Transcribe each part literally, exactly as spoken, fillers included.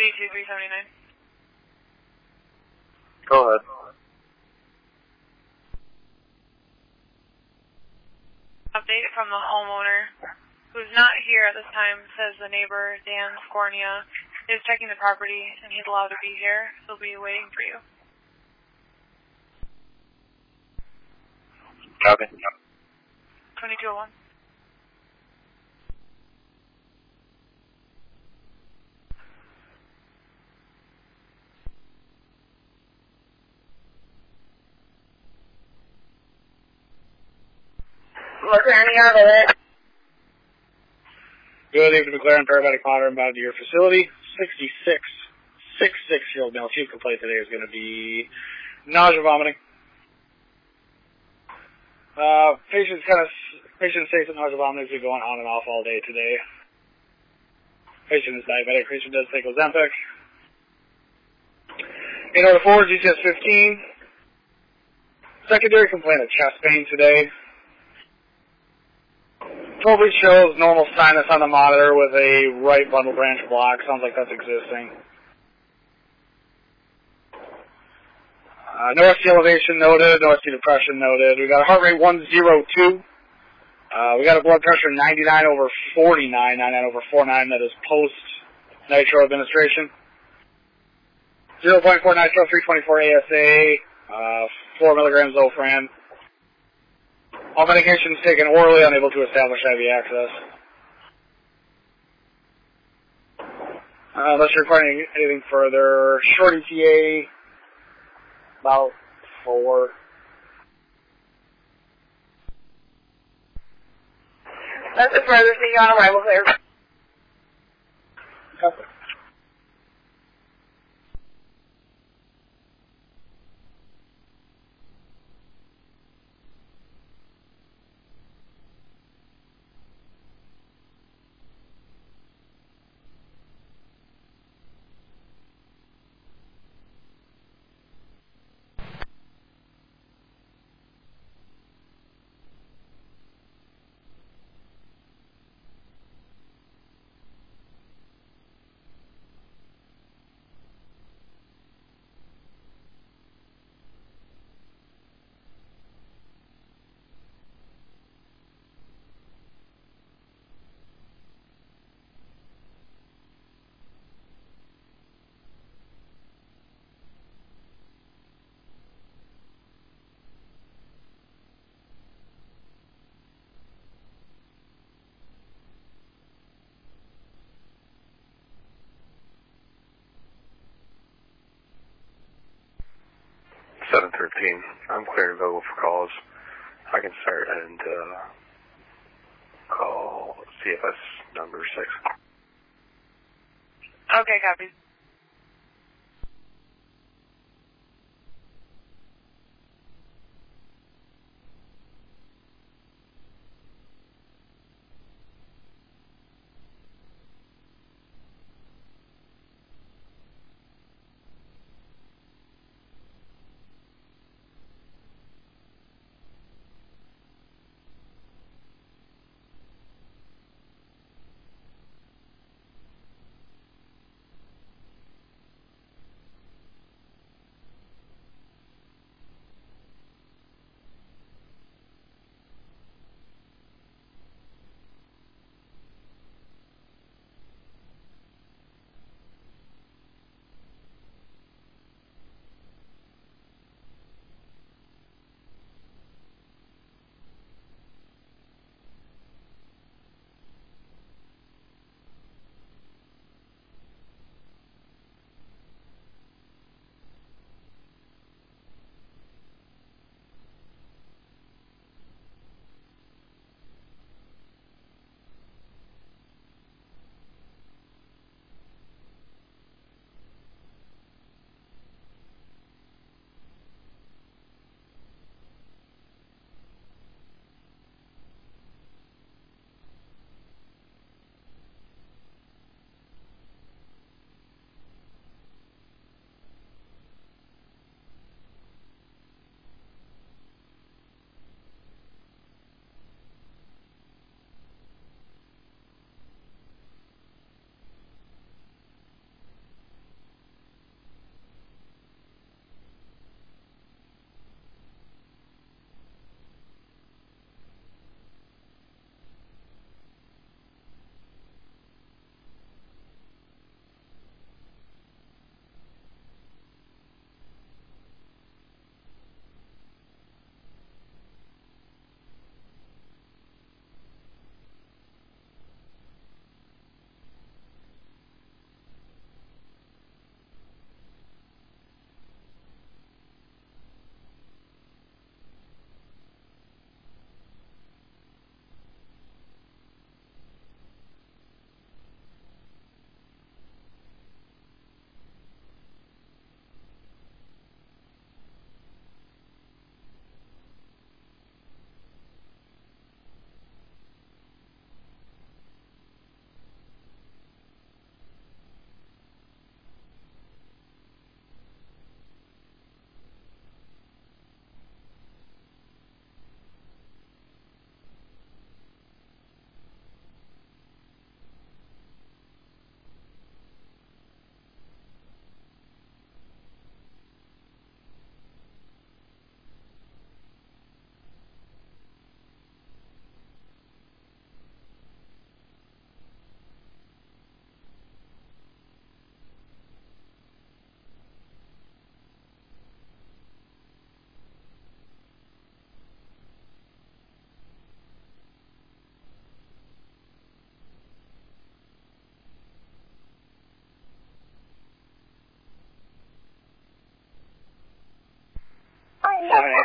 eighty-two three seventy-nine. Go ahead. Update from the homeowner, who's not here at this time, says the neighbor, Dan Scornia, is checking the property and he's allowed to be here. He'll be waiting for you. Copy. twenty-two oh one. McLaren out of it. Good evening, McLaren paramedic monitor inbound to your facility. sixty-six, sixty-six-year-old male. Chief complaint today is going to be nausea, vomiting. Uh, patient's kind of, patient says that nausea, vomiting has been going on and off all day today. Patient is diabetic. Patient does take Ozempic. eight oh four, G T S fifteen. Secondary complaint of chest pain today. twelve read shows normal sinus on the monitor with a right bundle branch block. Sounds like that's existing. Uh, no S T elevation noted, no S T depression noted. We got a heart rate one oh two. Uh, we got a blood pressure ninety-nine over forty-nine, ninety-nine over forty-nine. That is post-nitro administration. zero point four nitro, three twenty-four A S A, uh, four milligrams Zofran. All medications taken orally, unable to establish I V access. Uh, unless you're requiring anything further, short E T A, about four. That's the furthest thing on arrival clear. Okay. seven thirteen. I'm clear and available for calls. I can start and uh, call C F S number six. Okay, copy.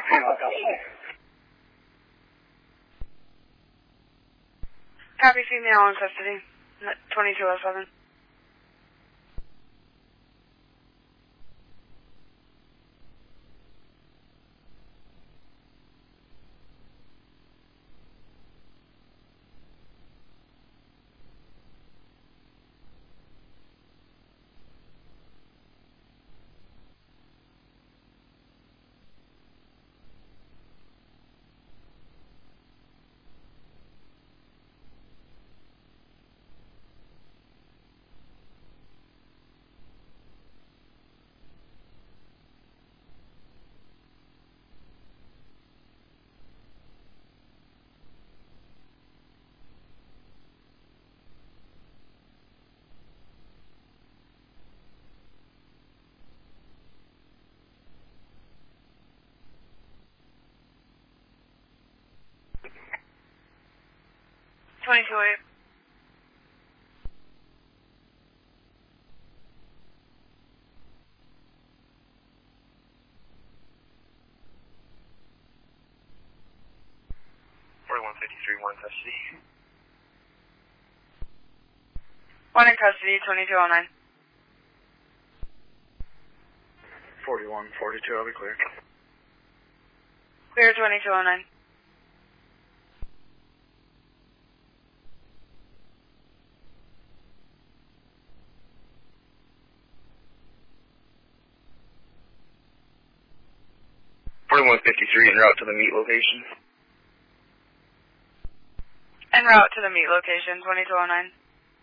female custody. Copy, female in custody. twenty-two oh seven. twenty-two oh eight. forty-one fifty-three, one custody. One in custody, twenty-two oh nine. forty-one forty-two, I'll be clear. Clear, twenty-two oh nine. forty-one fifty-three, en route to the meet location. En route to the meet location, twenty-two oh nine.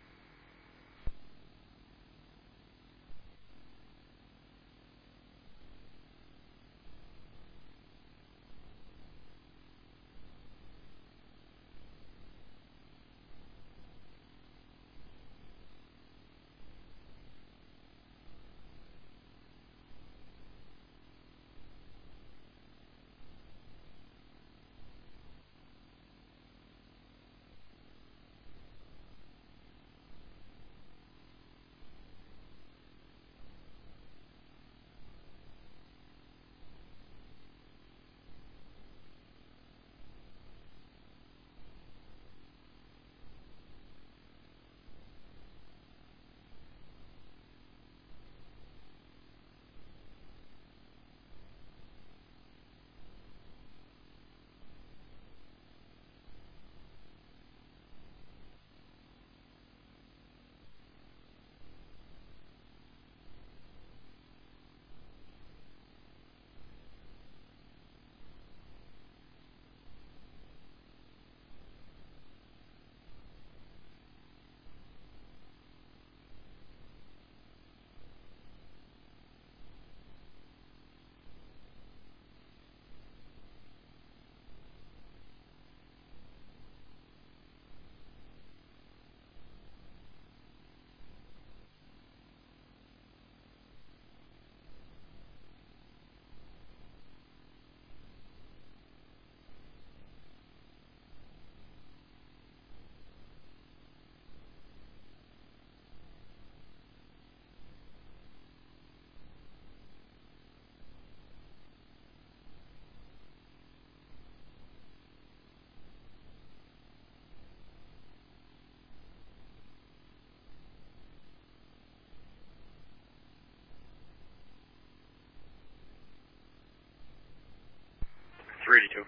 three eighty-two.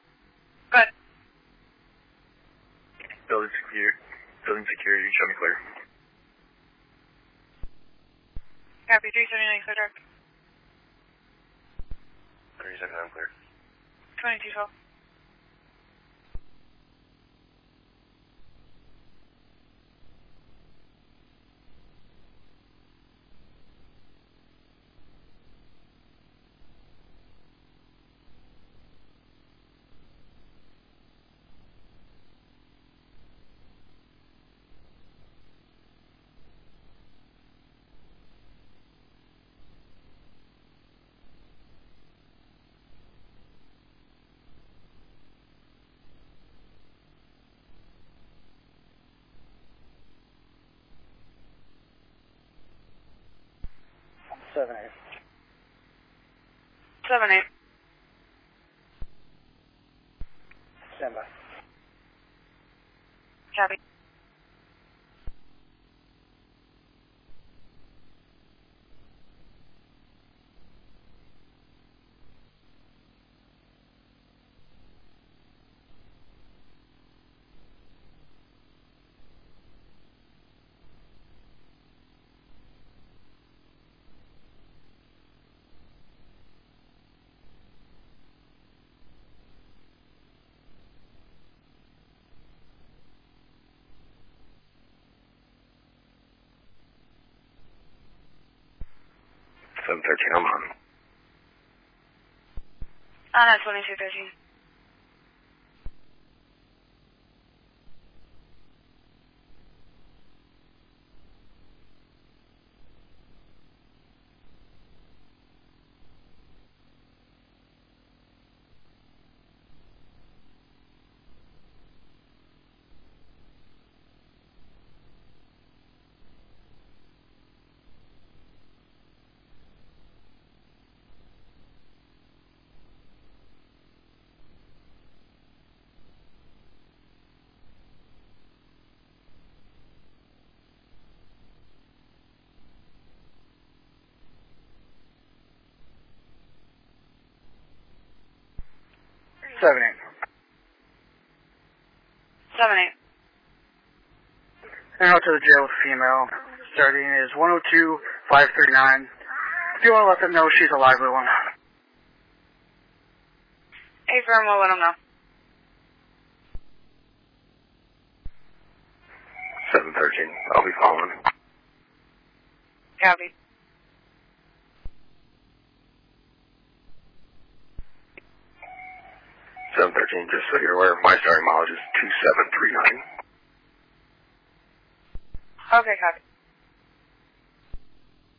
Good. Building secure. Building security, show me clear. Copy, three seventy-nine, clear dark. three seventy-nine, clear. twenty-two twelve. Seven eight. Seven eight. Copy. seven thirteen, I'm on. On at twenty-two thirteen. Seven eight. Seven eight. And out to the jail with female. Starting is one oh two five three nine. If you want to let them know she's a lively one. A firm will let them know. seven thirteen, I'll be following. Copy. seven thirteen, just so you're aware, my starting mileage is two seven three nine. Okay, copy.